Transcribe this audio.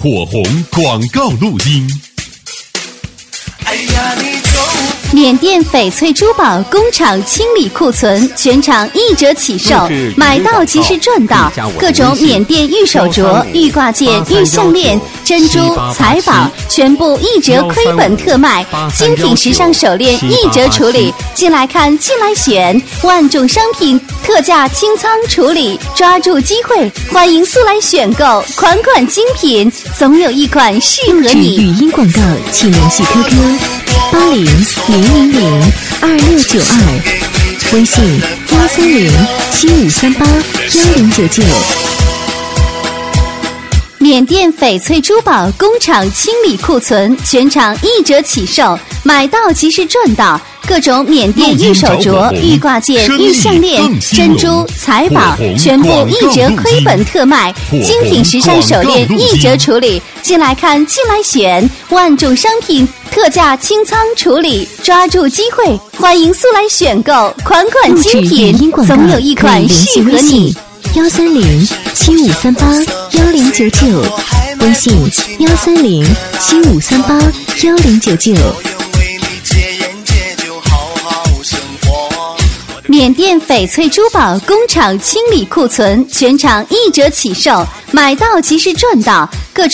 火红广告录音。 缅甸翡翠珠宝工厂清理库存，全场1折起售，买到即时赚到。各种缅甸玉手镯、玉挂件、玉项链、珍珠、财宝，全部1折亏本特卖。精品时尚手链1折处理，进来看，进来选，万种商品特价清仓处理，抓住机会，欢迎速来选购，款款精品，总有一款适合你。 语音广告，请联系 QQ8000002692，微信13075381099。 缅甸翡翠珠宝工厂清理库存，全场1折起售，买到即时赚到。各种缅甸玉手镯、玉挂件、玉项链、珍珠、财宝，全部1折亏本特卖。精品时尚手链1折处理，进来看，进来选，万种商品特价清仓处理，抓住机会，欢迎速来选购，款款精品，总有一款适合你。 13075381099，微信13075381099。 缅甸翡翠珠宝工厂清理库存，全场1折起售，买到即时赚到。各种